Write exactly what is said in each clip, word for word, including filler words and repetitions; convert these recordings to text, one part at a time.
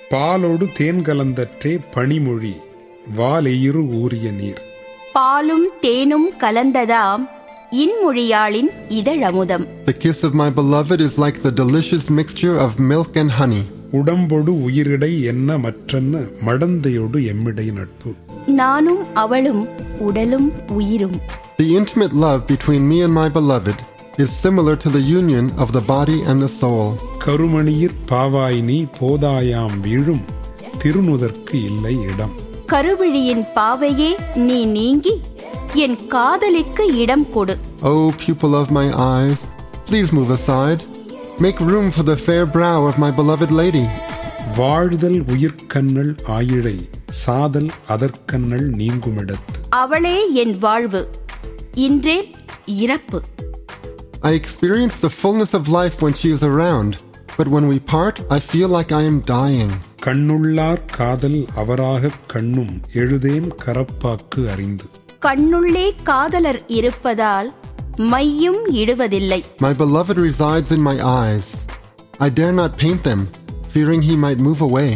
பாலோடு தேன் கலந்தற்றே பனிமொழி வாலெயிறு ஊறிய நீர். பாலும் தேனும் கலந்ததாம் இன்மொழியாளின் இதழமுதம். The kiss of my beloved is like the delicious mixture of milk and honey. உடம்பொடு உயிரிடை என்ன மற்றென்ன மடந்தையோடு எம்மிடை நட்பு. நானும் அவளும் உடலும் உயிரும். The intimate love between me and my beloved is similar to the union of the body and the soul. கருமணியிற் பாவாய் நீ போதாயாம் வீழும் திருநுதற்கு இல்லை இடம். கருவிழியின் பாவையே நீ நீங்கி என் காதலிக்கு இடம் கொடு. Oh, pupil of my eyes, please move aside. Make room for the fair brow of my beloved lady. வாழ்தல் உயிர்க்கண்ணல் ஆயிழை சாதல் அதற்கண்ணல் நீங்குமிடத்து. அவளே என் வாழ்வு, இன்றே இறப்பு. I experience the fullness of life when she is around, but when we part, I feel like I am dying. கண்ணுள்ளார் காதல் அவராக கண்ணும் எழுதேன் கரப்பாக்கு அறிந்து. கண்ணுள்ளே காதலர் இருப்பதால் மையும் இடுவதில்லை. My beloved resides in my eyes. I dare not paint them, fearing he might move away.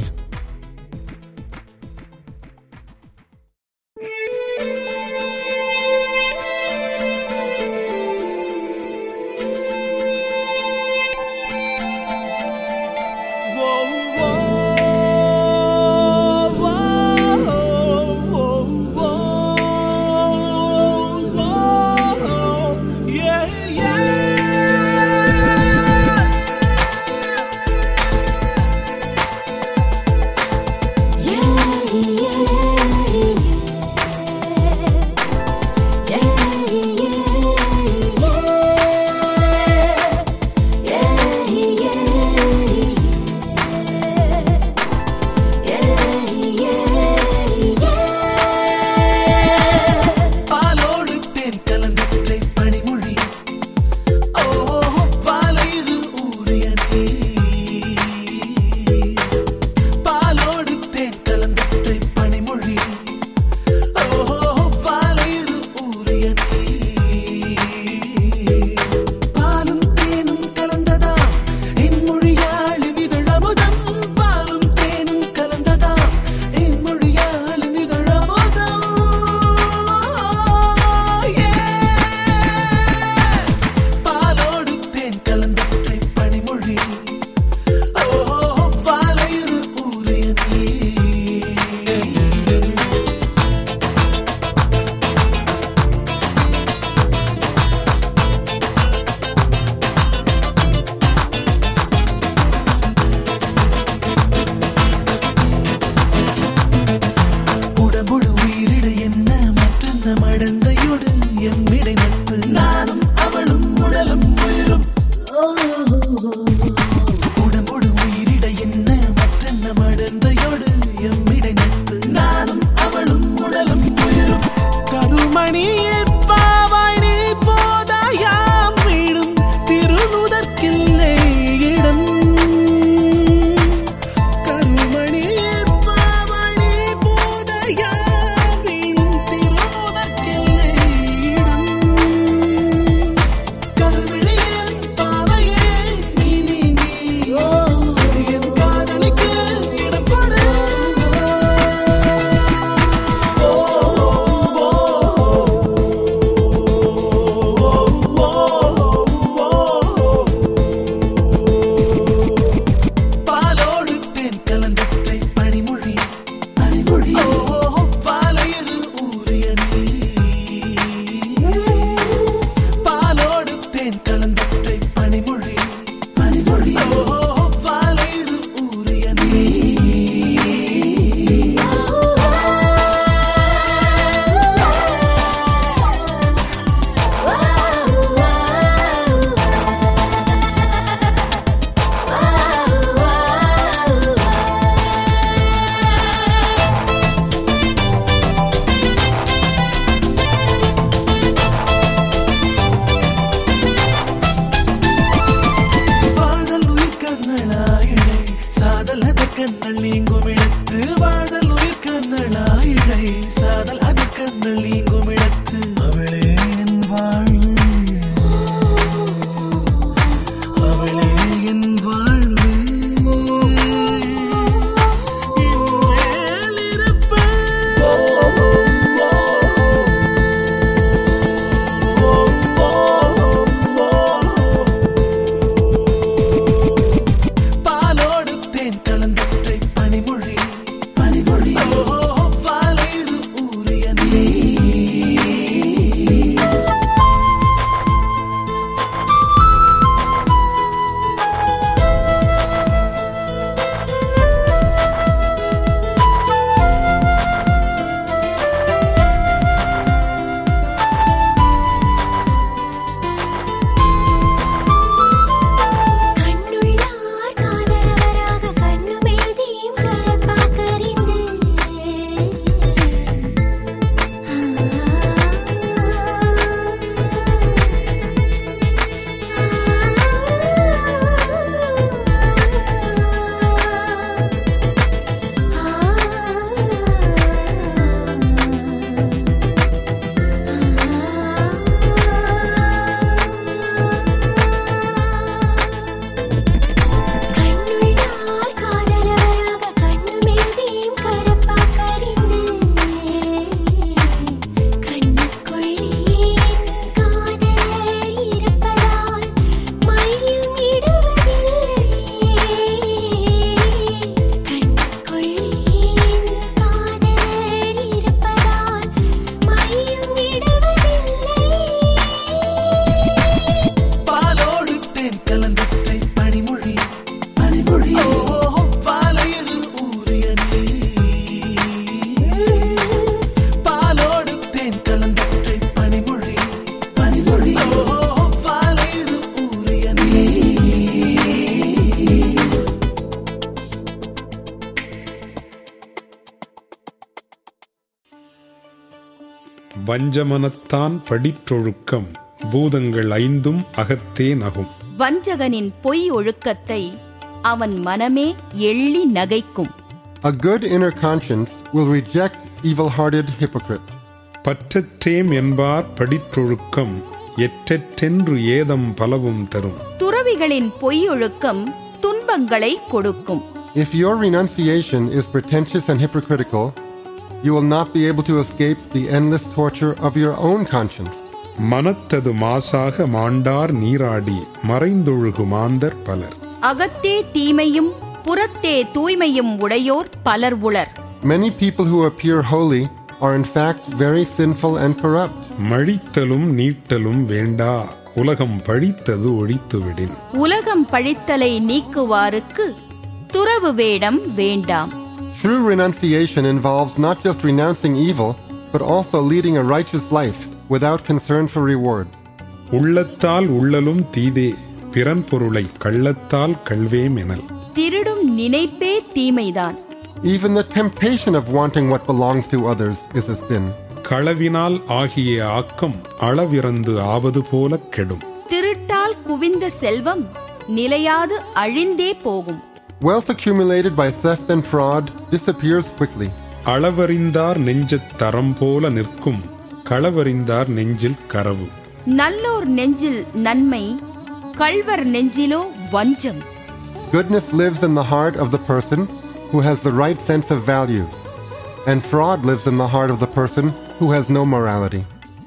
வஞ்சமனத்தான் படிற்றொழுக்கம் பூதங்கள் ஐந்தும் அகத்தே நகும். வஞ்சகனின் பொய் ஒழுக்கத்தை அவன் மனமே எள்ளி நகைக்கும். A good inner conscience will reject evil-hearted hypocrite. பற்றற்றேம் என்பார் படிற்றொழுக்கம் எற்றென்று ஏதம் பலவும் தரும். துறவிகளின் பொய் ஒழுக்கம் துன்பங்களை கொடுக்கும். If your renunciation is pretentious and hypocritical, you will not be able to escape the endless torture of your own conscience. மனத்தது மாசாக மாண்டார் நீராடி மறைந்தொழுகு மாந்தர் பலர். அகத்தே தீமையும் புறத்தே தூய்மையும் உடையோர் பலர் உளர். Many people who appear holy are in fact very sinful and corrupt. மழித்தலும் நீட்டலும் வேண்டா உலகம் பழித்தது ஒழித்துவிடின். உலகம் பழித்தலை நீக்குவாருக்கு துறவு வேடம் வேண்டாம். True renunciation involves not just renouncing evil, but also leading a righteous life without concern for rewards. உள்ளத்தால் உள்ளலும் தீதே பிறன் பொருளை கள்ளத்தால் கள்வேம் எனல். திருடும் நினைப்பே தீமைதான். Even the temptation of wanting what belongs to others is a sin. களவினால் ஆகிய ஆக்கம் அளவிறந்து ஆவது போல கெடும். திருட்டால் குவிந்த செல்வம் நிலையாது அழிந்தே போகும். Wealth accumulated by theft and fraud disappears quickly. அளவறிந்தார் நெஞ்சத் தரம் போல நிற்கும் களவறிந்தார் நெஞ்சில் கரவு. நல்லோர் நெஞ்சில் நன்மை கள்வர் நெஞ்சிலோ வஞ்சம். Goodness lives in the heart of the person who has the right sense of values, and fraud lives in the heart of the person who has no morality.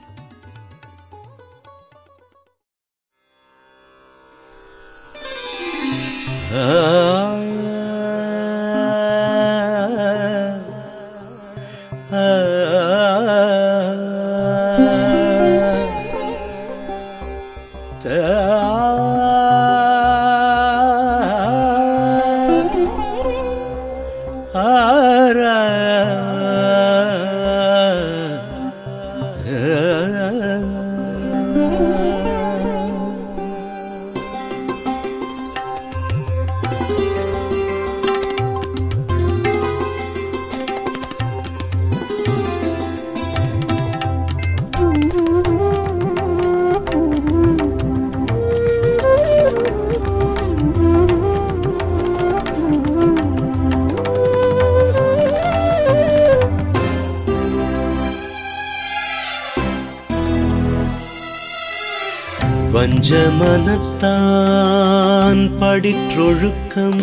வஞ்சமனத்தான் படிற்றொழுக்கம்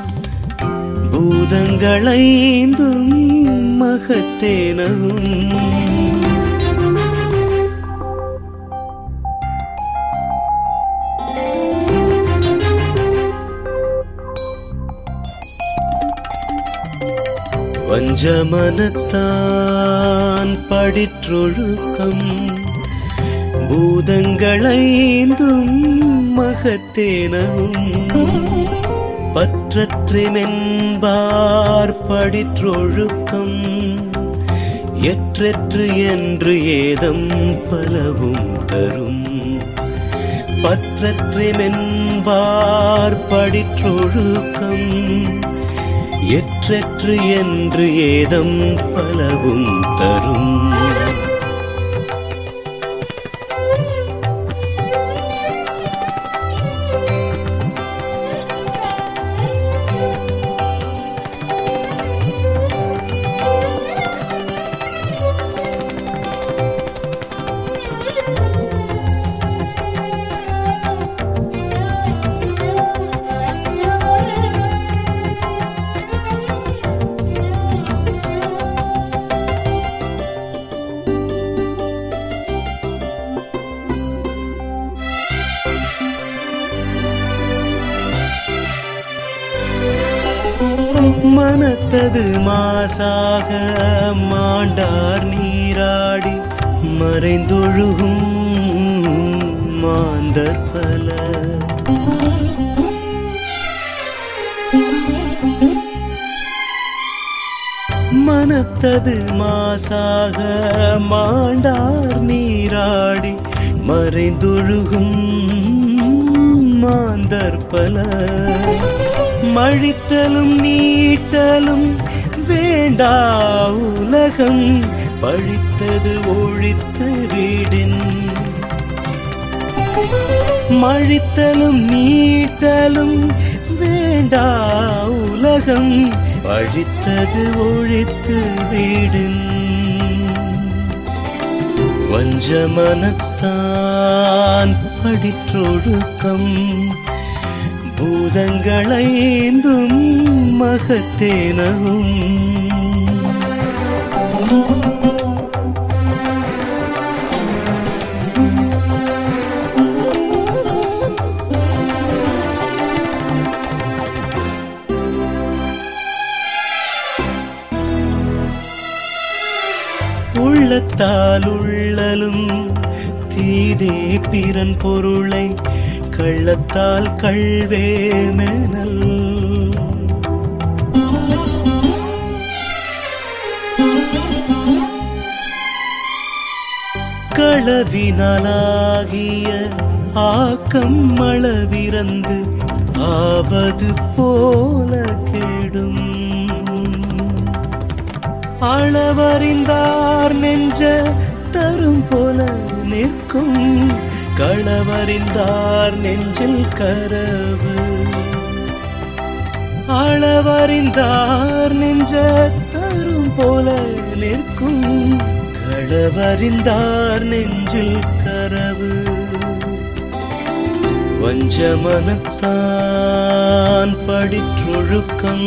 பூதங்களைந்தும் மகத்தேனவும். வஞ்சமனத்தான் படிற்றொழுக்கம் பூதங்களைந்தும் மகத்தேனவும். பற்றற்றமென்பார் படிற்றொழுக்கம் எற்றெற்று என்று ஏதம் பலவும் தரும். பற்றற்றமென்பார் படிற்றொழுக்கம் எற்றெற்று என்று ஏதம் பலவும் தரும். மனத்தது மாசாக மாண்டார் நீராடி மறைந்தொழுகும் மாந்தர் பலர். மனத்தது மாசாக மாண்டார் நீராடி மறைந்தொழுகும் மாந்தர் பல மழித்தலும் நீட்டலும் வேண்டா உலகம் பழித்தது ஒழித்து வீடின் மழித்தலும் நீட்டலும் வேண்டா உலகம் பழித்தது ஒழித்து வீடின் வஞ்சமனத்தான் படிற்றொழுக்கம் பூதங்களைந்தும் மகத்தேனகும் உள்ளத்தால் உள்ளலும் தீதே பிறன் பொருளை கள்ளத்தால் கள்வேமெனல் களவினாலாகிய ஆக்கம் அளவிறந்து ஆவது போல கெடும் அளவறிந்தார் நெஞ்ச தரும் போல நிற்கும் களவறிந்தார் நெஞ்சில் கரவு அளவறிந்தார் நெஞ்ச தரும் போல நிற்கும் களவறிந்தார் நெஞ்சில் கரவு வஞ்சமனத்தான் படிற்றொழுக்கம்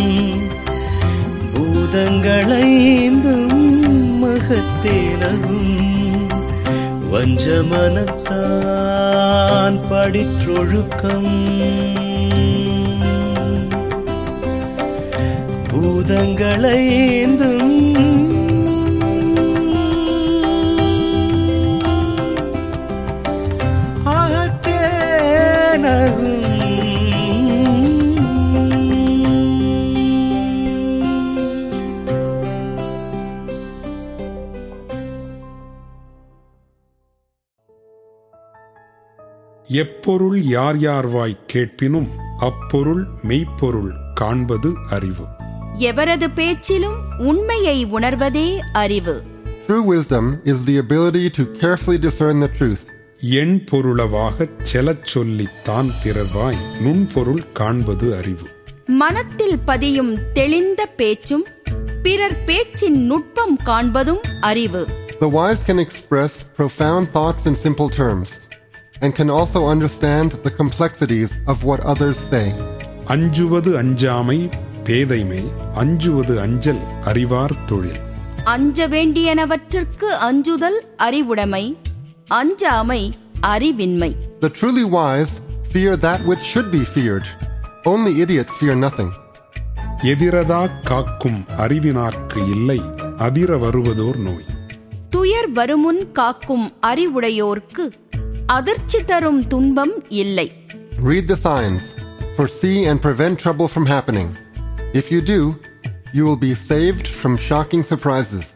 பூதங்களைந்தும் மகத்தேனகும் வஞ்சமனத்தான் படிற்றொழுக்கம் பூதங்களைந்தும் அகத்தேனகும் எப்பொருள் யார் யார்வாய் கேட்பினும் அப்பொருள் மெய்ப்பொருள் காண்பது அறிவு. எவரது பேச்சிலும் உண்மையை உணர்வதே அறிவு. True wisdom is the ability to carefully discern the truth. எண் பொருளவாகச் செலச் சொல்லித்தான் பிறர்வாய் நுண்பொருள் காண்பது அறிவு. மனத்தில் பதியும் தெளிந்த பேச்சும் பிறர் பேச்சின் நுட்பம் காண்பதும் அறிவு. The wise can express profound thoughts in simple terms and can also understand the complexities of what others say. அஞ்சுவது அஞ்சாமை பேதைமை, அஞ்சுவது அஞ்சல் அறிவார் தொழில். அஞ்ச வேண்டியனவற்றிற்கு அஞ்சுதல் அறிவுடைமை, அஞ்சாமை அறிவின்மை. The truly wise fear that which should be feared. Only idiots fear nothing. எதிரதா காக்கும் அறிவினார்க்கு இல்லை அதிர வருவதோர் நோய். துயர் வருமுன் காக்கும் அறிவுடையோர்க்கு அதிர்ச்சி தரும் துன்பம் இல்லை. Read the signs, foresee and prevent trouble from happening. If you do, you will be saved from shocking surprises.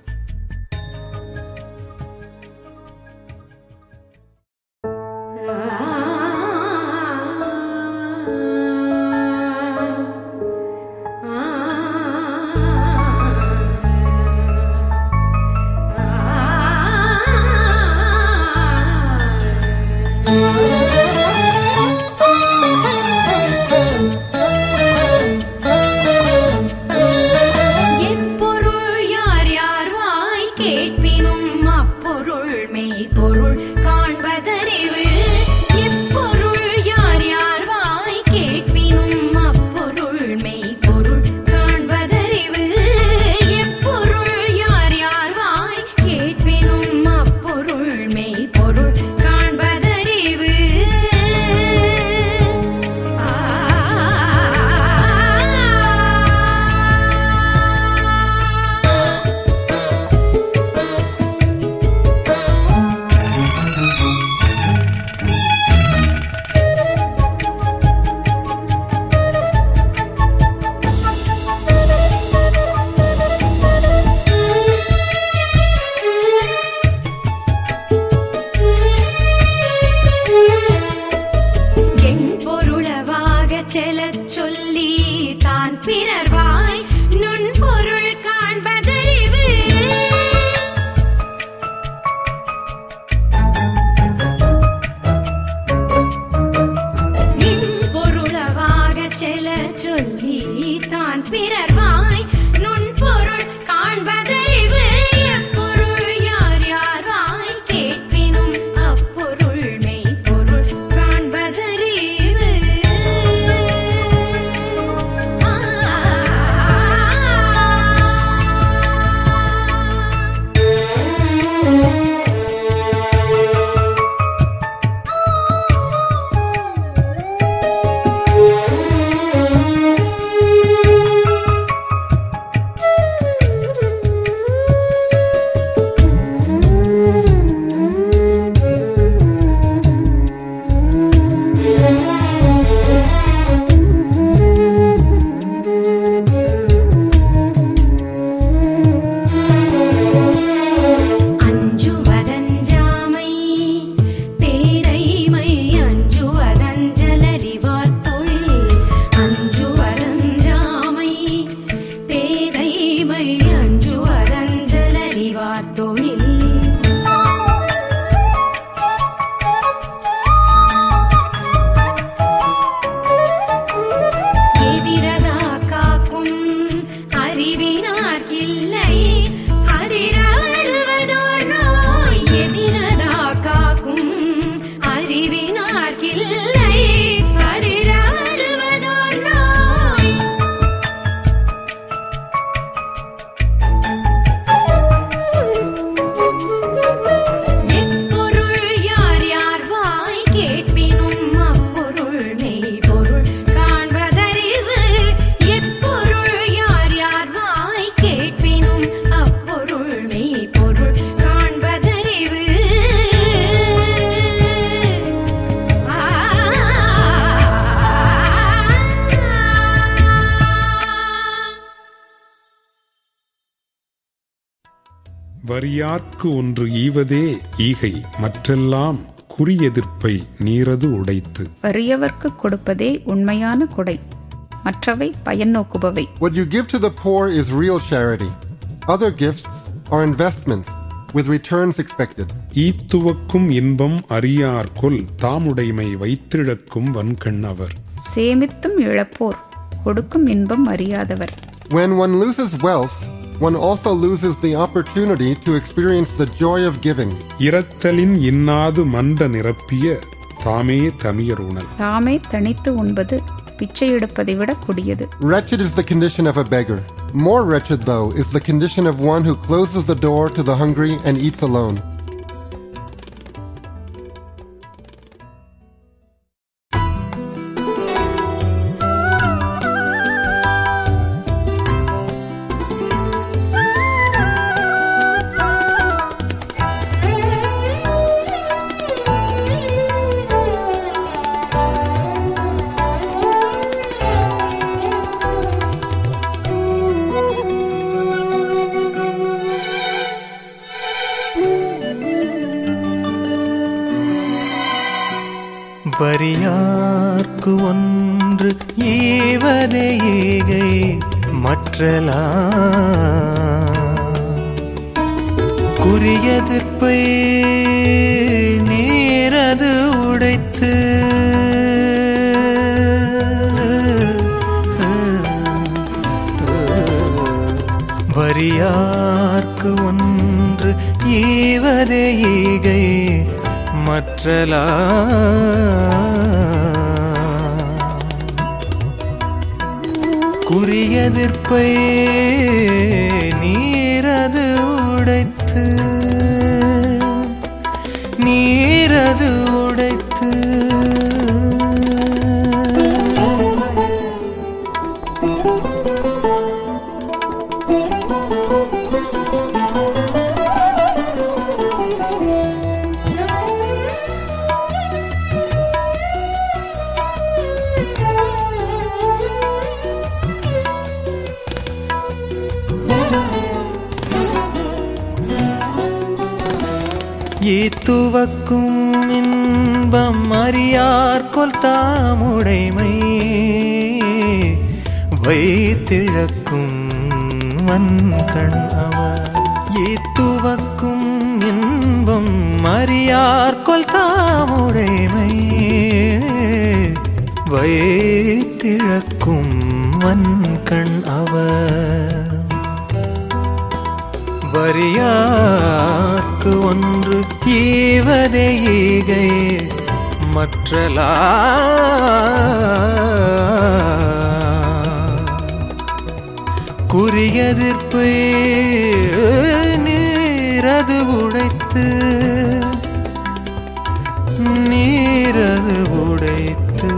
எப்பொருள் யார் யார் சொல்லி தான் பிறர்வாய் நுண்பொருள் காண்பதறிவு எப்பொருள் யார் யார் வாய் கேட்பினும் அப்பொருள் மெய்ப்பொருள் காண்பதறிவு. அஞ்சுவதஞ்சாமை பேரைமை அஞ்சுவதஞ்சலறிவார் தொழில். அஞ்சுவதஞ்சாமை பேரைமை அஞ்சுவதஞ்சலறிவார் தொழில். எதிரதா காக்கும் அறிவினார்க்கில்லை அதிர வருவதோர் நோய். எதிரதா காக்கும் அறிவினார்க்கில்லை அதிர வருவதோர் நோய். எப்பொருள் யார் யார் வாய் கேட்பினும் அப்பொருள் மெய்ப்பொருள் காண்பதறிவு. எப்பொருள் யார் யார் வாய் கேட்பினும் அப்பொருள் மெய்ப்பொருள் காண்பதறிவு. ஆ வரியார்க்கு ஒன்று ஈவதே ஈகை மற்றெல்லாம் குறியெதிர்ப்பை நீரது உடைத்து. வறியவர்க்கு கொடுப்பதே உண்மையான கொடை, மற்றவை பயன் நோக்குபவை. What you give to the poor is real charity. Other gifts are investments with returns expected. ஈத்துவக்கும் இன்பம் அறியார்கொல் தாமுடைமை வைத்திழக்கும் வன்கண் அவர். சேமித்தும் இழப்போர் கொடுக்கும் இன்பம் அறியாதவர். When one loses wealth, one also loses the opportunity to experience the joy of giving. இரத்தலின் இன்னாது மண்ட நிரப்பிய தாமே தமியர் உணல். தாமே தனித்து உண்பது பிச்சை எடுப்பதை விட கொடியது. Wretched is the condition of a beggar. More wretched, though, is the condition of one who closes the door to the hungry and eats alone. வரியார்க்கு ஒன்று ஈவதே ஈகை மற்றெல்லாம் குறியெதிர்ப்பை நீரது உடைத்து. வரியார்க்கு ஒன்று ஈவதே ஈகை மற்றெல்லாம் குறியெதிர்ப்பை நீரது உடைத்து. நீரது உடைத்து. ஈத்துவக்கும் இன்பம் அறியார்கொல் தாமுடைமை வைத்திழக்கும் வன்கண் அவர். ஈத்துவக்கும் இன்பம் அறியார்கொல் தாமுடைமை வைத்திழக்கும் வன்கண் அவர். வரியார்க்கு ஒன்று ஈவதே ஈகை மற்றலா. குறியெதிர்ப்பு நீரது உடைத்து நீரது உடைத்து.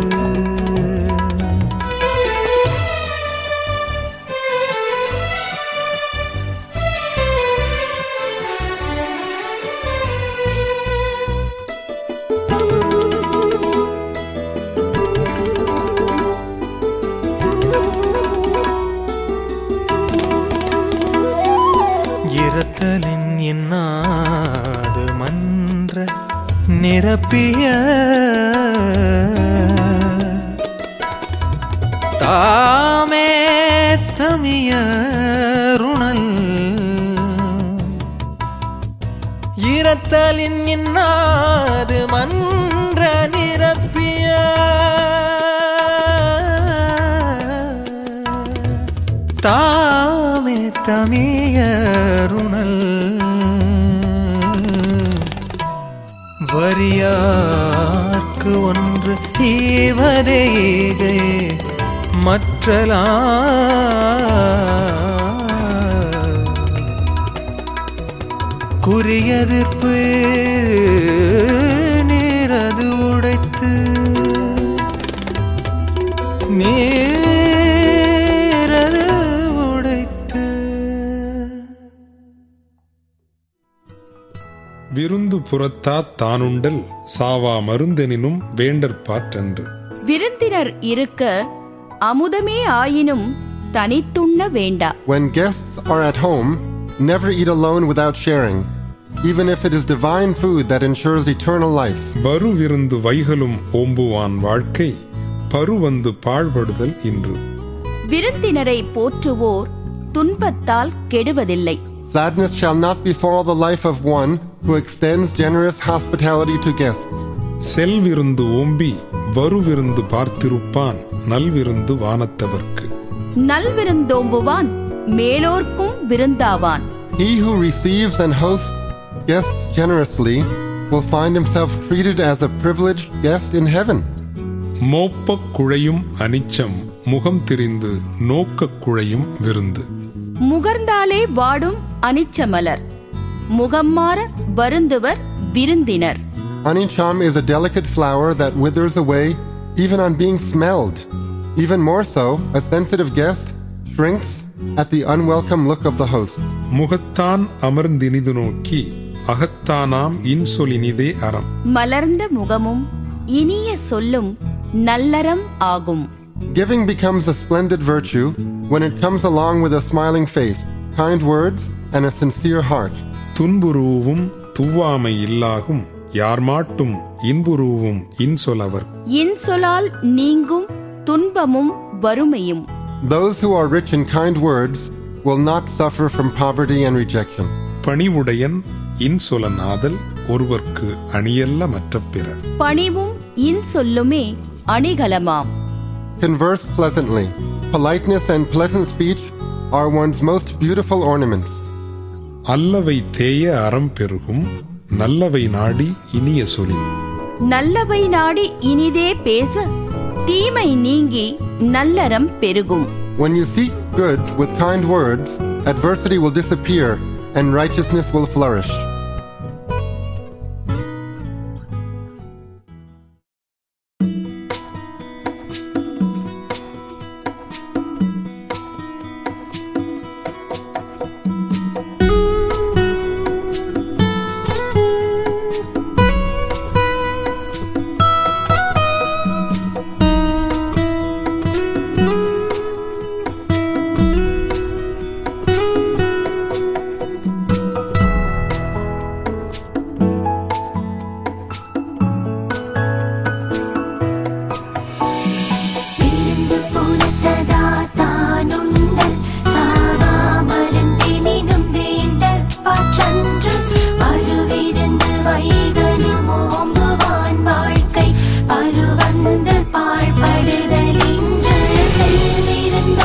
இரத்தலின் என்னாது மன்ற நிரப்பிய தாமே தமியருணல். இரத்தலின் என்னாது மன்ற நிரப்பிய தாமே தமியருணல். வரியார்க்கு ஒன்று ஈவதே ஈகை மற்றலா. குறியெதிர்ப்பு நீரது உடைத்து நீரது உடைத்து. விருந்து புறத்தாத் தானுண்டல் சாவா மருந்தெனினும் வேண்டற்பாற்றன்று. விருந்தினர் இருக்க அமுதமே ஆயினும் தனித்துண்ண வேண்டா. When guests are at home, never eat alone without sharing, even if it is divine food that ensures eternal life. வரு விருந்து வைகலும் ஓம்புவான் வாழ்க்கை பருவந்து பாழ்படுதல் இன்று. விருந்தினரை போற்றுவோர் துன்பத்தால் கெடுவதில்லை. Sadness shall not befall the life of one who extends generous hospitality to guests. செல்விருந்து ஓம்பி வருவிருந்து பார்த்திருப்பான் நல்விருந்து வானத்தவர்க்கு. நல்விருந்தோம்புவான் மேலோர்க்கும் விருந்தாவான். He who receives and hosts guests generously will find himself treated as a privileged guest in heaven. மோப்பக் குழையும் அனிச்சம் முகம் திரிந்து நோக்கக் குழையும் விருந்து. முகர்ந்தாலே வாடும் அனிச்சமலர் முகம் மாற வருந்துவர் விருந்தினர். Anicham is a delicate flower that withers away even on being smelled. Even more so, a sensitive guest shrinks at the unwelcome look of the host. முகத்தான் அமர்ந்தினிது நோக்கி அகத்தானாம் இன்சொலினிதே அறம். மலர்ந்த முகமும் இனிய சொல்லும் நல்லறம் ஆகும். Giving becomes a splendid virtue when it comes along with a smiling face, kind words, and a sincere heart. துன்புருவும் துவாமை இல்லாகும் யார் மாட்டும் இன்புருவும் இன்சொலவர். இன்சொலால் நீங்கும் துன்பமும் வறுமையும். Those who are rich in kind words will not suffer from poverty and rejection. பணிவுடையன் இன்சொலனாதல் ஒருவர்க்கு அணியல்ல மற்ற பிற. பணிவும் இன்சொல்லுமே அணிகலமாம். Converse pleasantly. Politeness and pleasant speech are one's most beautiful ornaments. அல்லவை தேய அறம் பெருகும் நல்லவை நாடி இனிய சொலின். நல்லவை நாடி இனிதே பேச தீமை நீங்கி நல்லறம் பெருகும். When you seek good with kind words, adversity will disappear and righteousness will flourish. பருவந்து பாழ்படுதலின்று செல்விருந்த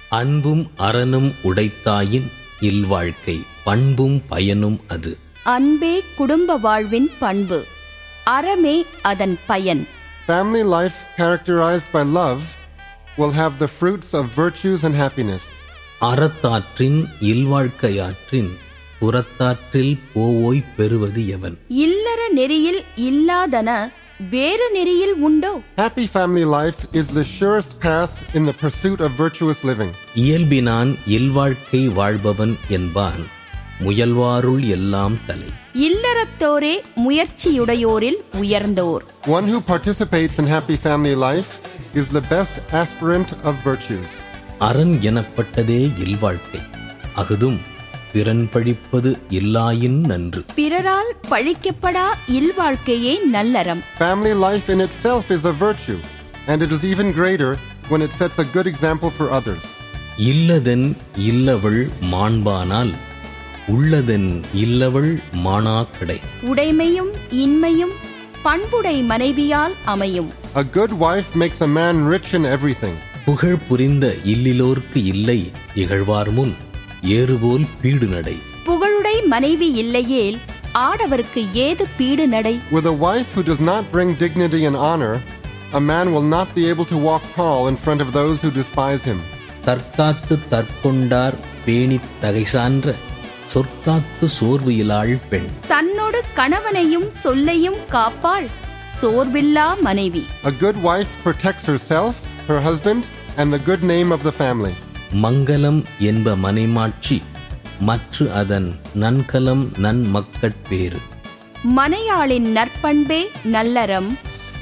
அன்பும் அறனும் உடைத்தாயின் இல்வாழ்க்கை பண்பும் பயனும் அது. அன்பே குடும்ப வாழ்வின் பண்பு, அறமே அதன் பயன். Family life characterized by love will have the fruits of virtues and happiness. அறத்தாற்றின் இல்வாழ்க்கையாற்றின் புறத்தாற்றில் போவோய் பெறுவது எவன்? இல்லற நெறியில் இல்லாதன வேறு நெறியில் உண்டோ? Happy family life is the surest path in the pursuit of virtuous living. இயல்பினான் இல்வாழ்க்கை வாழ்பவன் என்பான் முயல்வாருள் எல்லாம் தலை. இல்லறத்தோரே முயற்சியுடையோரில் உயர்ந்தோர். One who participates in happy family life is the best aspirant of virtues. அரண் எனப்பட்டதே இல்வாழ்க்கை, அகுதும் பிறன் பழிப்பது இல்லாயின் நன்று. பிறரால் பழிக்கப்படா இல்வாழ்க்கையே நல்லறம். Family life in itself is a virtue, and it is even greater when it sets a good example for others. இல்லதென் இல்லவள் மாண்பானால் உள்ளதென் இல்லவள் மானாக்கடை. உடைமையும் இன்மையும் பண்புடை மனைவியால் அமையும். A good wife makes a man rich in everything. புகழ் புரிந்த இல்லிலோர்க்கு இல்லை இகழ்வார் முன் ஏறுபோல் பீடு நடை. புகழுடை மனைவி இல்லையேல் ஆடவருக்கு ஏது பீடு நடை. With a wife who does not bring dignity and honor, a man will not be able to walk tall in front of those who despise him. தற்காத்து தற்கொண்டார் பேணித் தகை சான்ற சொற்காத்து சோர்வு இலாள் பெண். தன்னோடு கணவனையும் சொல்லையும் காப்பாள் சோர்வில்லா மனைவி. A good wife protects herself, her husband, and the good name of the family. மங்களம் என்ப மனைமாட்சி மற்ற அதன் நன்கலம் நன் மக்கட்பேறு. மனையாளின் நற்பண்பே நல்லறம்,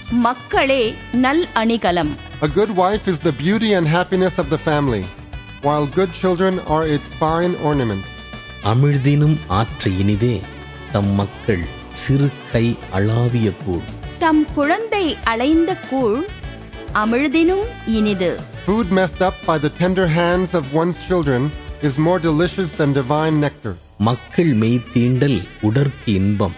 மக்களே நல் அணிகலம். A good wife is the beauty and happiness of the family, while good children are its fine ornaments. அமிழ்தினும் ஆற்ற இனிதே தம் மக்கள் சிறு கை அளாவிய கூழ். தம் குழந்தை அலைந்த கூழ் அமிழ்தினும் இனிது. Food messed up by the tender hands of one's children is more delicious than divine nectar. மக்கள் மெய் தீண்டல் உடற்கு இன்பம்,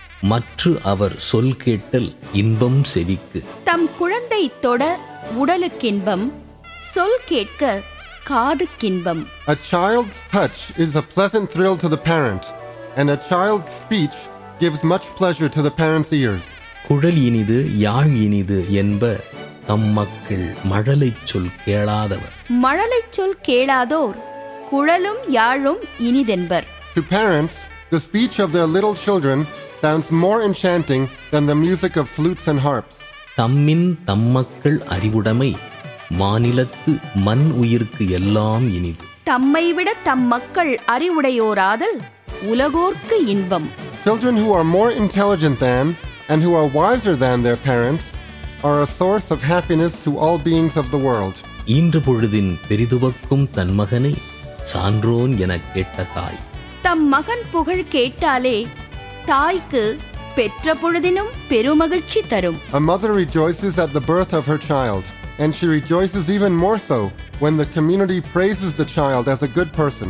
மற்ற அவர் சொல் கேட்டல் இன்பம் செவிக்கு. தம் குழந்தை தொட உடலுக்கின்பம், சொல் கேட்க காதுக்கின்பம். A child's touch is a pleasant thrill to the parent, and a child's speech gives much pleasure to the parent's ears. குழல் இனிது யாழ் இனிது என்ப தம் மக்கள் மழலைச் சொல் கேளாதவர். மழலைச் சொல் கேளாதோர் குழலும் யாழும் இனிதென்பர். To parents, the speech of their little children sounds more enchanting than the music of flutes and harps. தம்மின் தம்மக்கள் அறிவுடைமை மாநிலத்து மண் உயிர்க்கு எல்லாம் இனிது. தம்மை விட தம் மக்கள் அறிவுடையோராதல் உலகோர்க்கு இன்பம். Children who are more intelligent than and who are wiser than their parents are a source of happiness to all beings of the world. ஈன்று பொழுதின் பெரிதுவக்கும் தன் மகனை சான்றோன் எனக் கேட்ட தாய். தம் மகன் புகழ் கேட்டாலே தாய்க்கு பெற்ற பொழுதினும் பெருமகிழ்ச்சி தரும். A mother rejoices at the birth of her child, and she rejoices even more so when the community praises the child as a good person.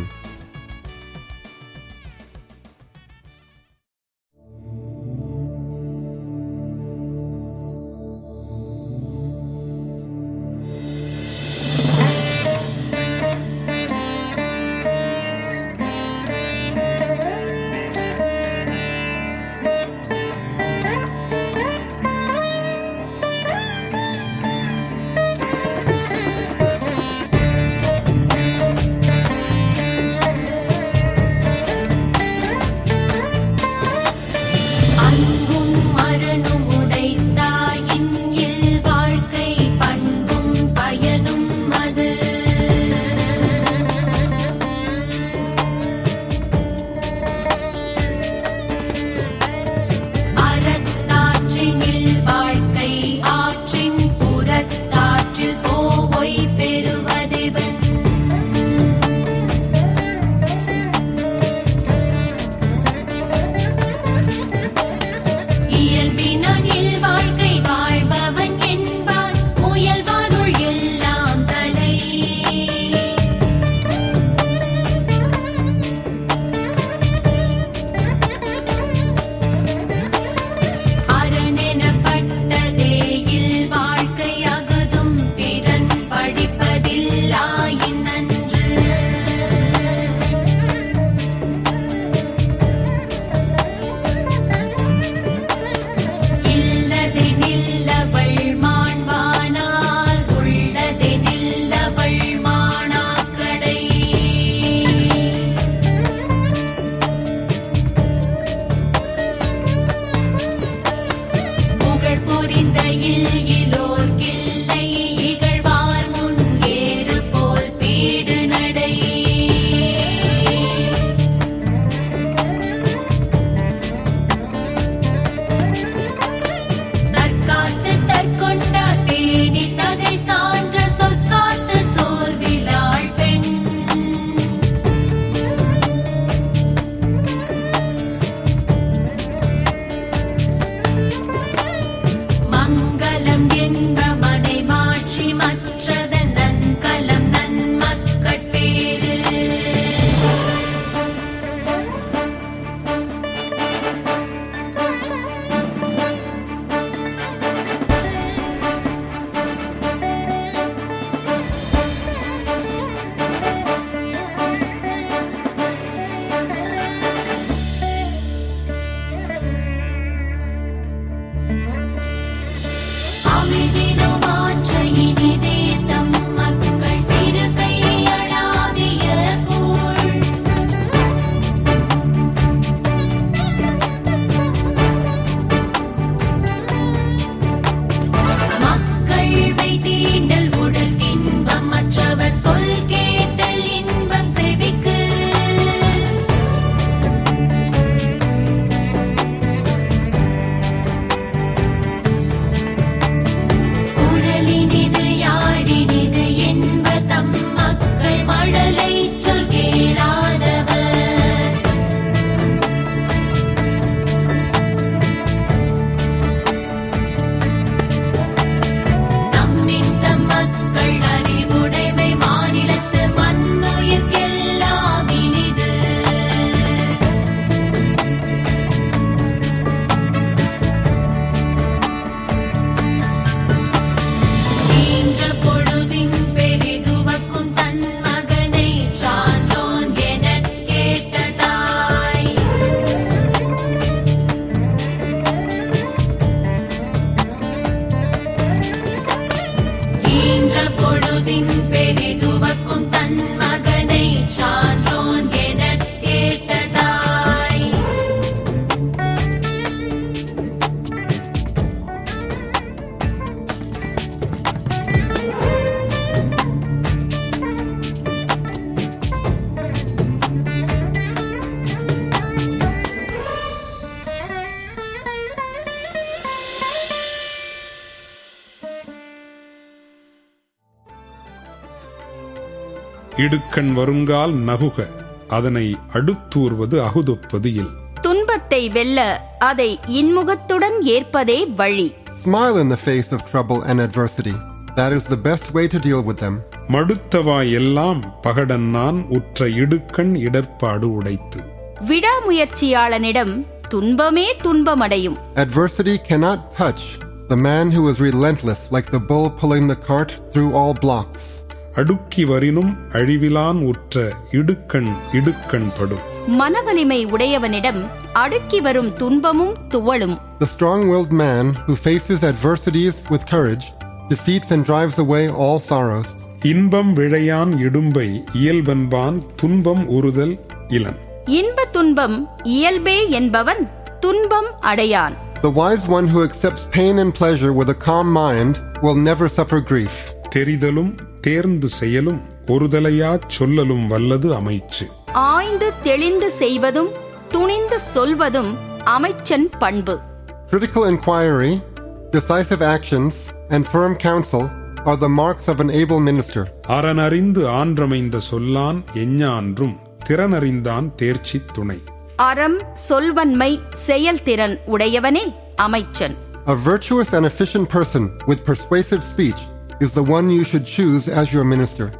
இடுக்கண் வருங்கால் நகுக, அதனை அடுத்தூர்வது அகுதொப்பது இல். துன்பத்தை வெல்ல அதை இன்முகத்துடன் ஏற்பதே வழி. Smile in the face of trouble and adversity. That is the best way to deal with them. மடுத்தவாய் எல்லாம் பகடன்னான் உற்ற இடுக்கண் இடர்பாடு உடைத்து. விடாமுயற்சியாளனிடம் துன்பமே துன்பமடையும். Adversity cannot touch the man who is relentless like the bull pulling the cart through all blocks. அடுக்கி வரினும் அழிவிலான் உற்ற இடுக்கண் இடுக்கண் படும். மனவலிமை உடையவனிடம் அடுக்கி வரும் துன்பமும் துவளும். The strong-willed man who faces adversities with courage defeats and drives away all sorrows. இன்பம் விழையான் இடும்பை இயல்பென்பான் துன்பம் உறுதல் இலன். இன்ப துன்பம் இயல்பே என்பவன் துன்பம் அடையான். The wise one who accepts pain and pleasure with a calm mind will never suffer grief. தெரிதலும் தேர்ந்து செயலும் ஒருதலையாச் சொல்லலும் வல்லது அமைச்சு. ஆய்ந்து தெளிந்து செய்வதும் துணிந்து சொல்வதும் அமைச்சன் பண்பு. Critical inquiry, decisive actions, and firm counsel are the marks of an able minister. அறனறிந்து ஆன்றமைந்த சொல்லான் எஞ்ஞான்றும் திறனறிந்தான் தேர்ச்சி துணை. அறம் சொல்வன்மை செயல்திறன் உடையவனே அமைச்சன். A virtuous and efficient person with persuasive speech is the one you should choose as your minister.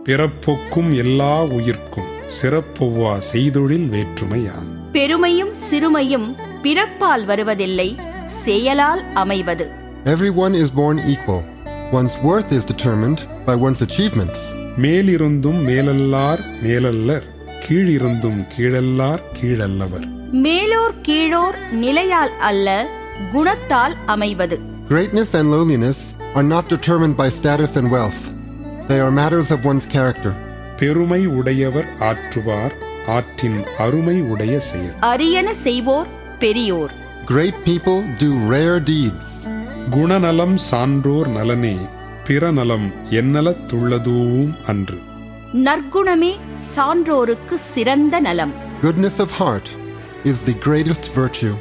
பிறப்பொக்கும் எல்லா உயிர்க்கும் சிறப்பொவ்வா செய்தொழில் வேற்றுமையான். பெருமையும் சிறுமையும் பிறப்பால் வருவதில்லை, செயலால் அமைவது. Everyone is born equal. One's worth is determined by one's achievements. மேலிருந்தும் மேலல்லார் மேலல்லர், கீழிருந்தும் கீழல்லார் கீழல்லவர். மேலோர் கீழோர் நிலையால் அல்ல, குணத்தால் அமைவது. Greatness and lowliness are not determined by status and wealth. They are matters of one's character. பெருமை உடையவர் ஆற்றுவார், ஆற்றின் அருமை உடைய செயல். அரியன செய்வோர் பெரியோர். Great people do rare deeds. குணநலம் சான்றோர் நலனே, பிறநலம் என்னலத்துள்ளதூவும் அன்று. நற்குணமே சான்றோருக்கு சிறந்த நலம். Goodness of heart is the greatest virtue.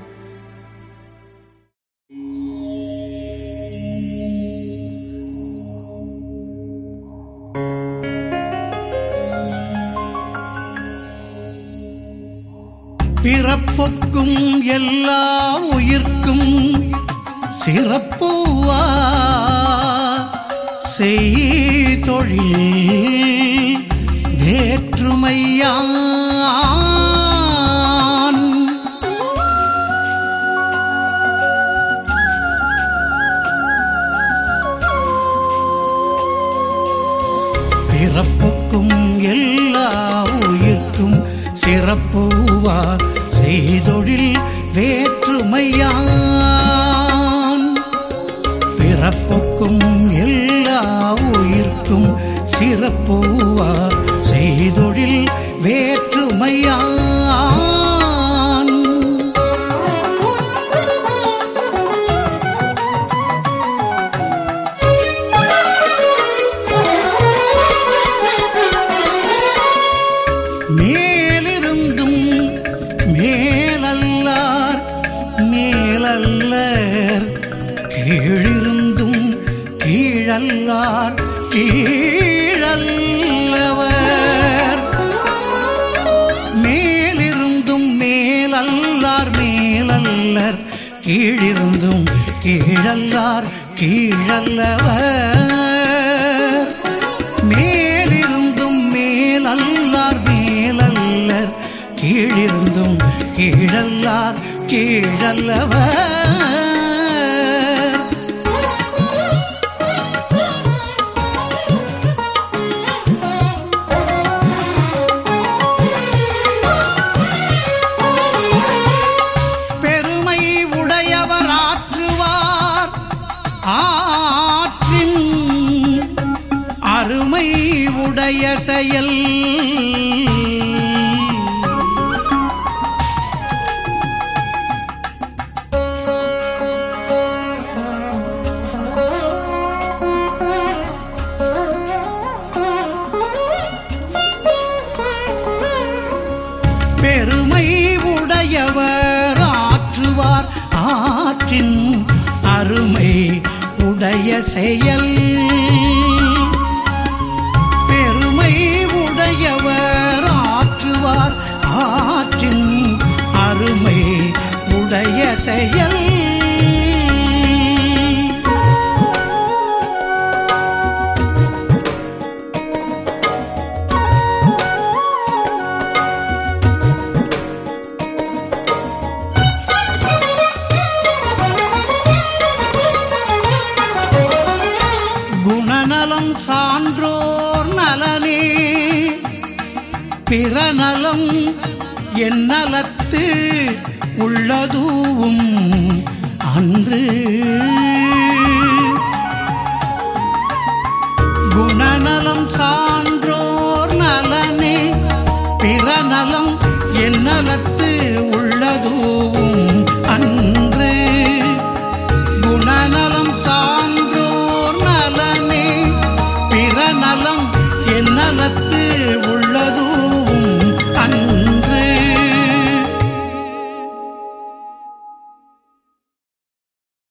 பிறப்புக்கும் எல்லா உயிர்க்கும் சிறப்புவா செய்தொழில் வேற்றுமையான். பிறப்புக்கும் எல்லா உயிர்க்கும் சிறப்புவா செய்தொழில் வேற்றுமையான். பிறப்புக்கும் எல்லா உயிர்க்கும் சிறப்புவா செய்தொழில் வேற்றுமையான். மேலிருந்தும் மேலல்லார் மேலல்லர், கீழிருந்தும் கீழல்லார் கீழல்லவர். மேலிருந்தும் மேலல்லார் மேலல்லர், கீழிருந்தும் கீழல்லார் கீழல்லவர். மேலிருந்தும் மேலல்லார் மேலல்லர், கீழிருந்தும் கீழல்லார் கீழல்லவர். பெருமை உடையவர் ஆற்றுவார், ஆற்றின் அருமை உடைய செயல். பெருமை உடையவர் ஆற்றுவார், ஆற்றின் அருமை உடைய செயல். பெருமை உடையவர் ஆற்றுவார், ஆற்றின் அருமை உடைய செயல். குணநலம் சான்றோர் நலனே, பிறநலம் என்னலத்து உள்ளதூவும் அன்று. குணநலம் சான்றோர் நலனே, பிறநலம் என்னலத்து உள்ளதூவும்